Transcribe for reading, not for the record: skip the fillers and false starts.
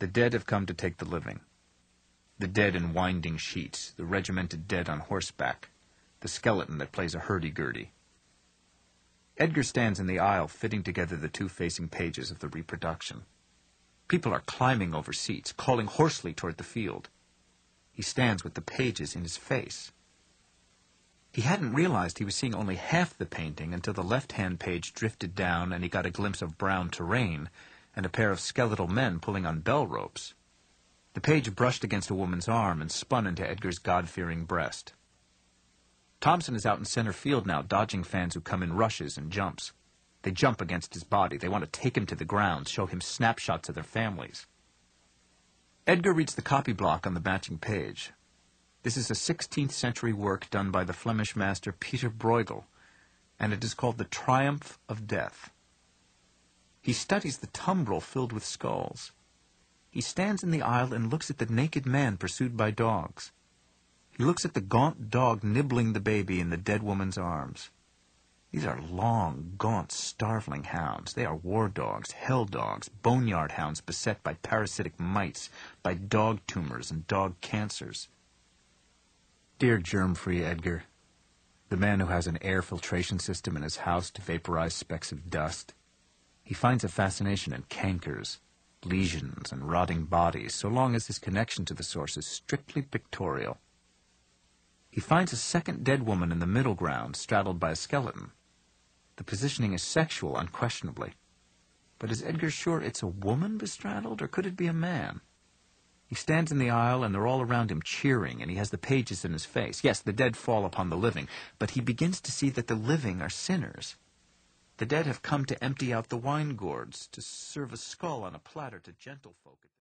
The dead have come to take the living. The dead in winding sheets, the regimented dead on horseback, the skeleton that plays a hurdy-gurdy. Edgar stands in the aisle, fitting together the two facing pages of the reproduction. People are climbing over seats, calling hoarsely toward the field. He stands with the pages in his face. He hadn't realized he was seeing only half the painting until the left-hand page drifted down and he got a glimpse of brown terrain and a pair of skeletal men pulling on bell ropes. The page brushed against a woman's arm and spun into Edgar's God-fearing breast. Thompson is out in center field now, dodging fans who come in rushes and jumps. They jump against his body. They want to take him to the ground, show him snapshots of their families. Edgar reads the copy block on the matching page. This is a 16th century work done by the Flemish master Peter Bruegel, and it is called The Triumph of Death. He studies the tumbril filled with skulls. He stands in the aisle and looks at the naked man pursued by dogs. He looks at the gaunt dog nibbling the baby in the dead woman's arms. These are long, gaunt, starveling hounds. They are war dogs, hell dogs, boneyard hounds beset by parasitic mites, by dog tumors and dog cancers. Dear germ-free Edgar, the man who has an air filtration system in his house to vaporize specks of dust, he finds a fascination in cankers, lesions, and rotting bodies, so long as his connection to the source is strictly pictorial. He finds a second dead woman in the middle ground, straddled by a skeleton. The positioning is sexual, unquestionably. But is Edgar sure it's a woman bestraddled, or could it be a man? He stands in the aisle, and they're all around him cheering, and he has the pages in his face. Yes, the dead fall upon the living, but he begins to see that the living are sinners. The dead have come to empty out the wine gourds, to serve a skull on a platter to gentlefolk.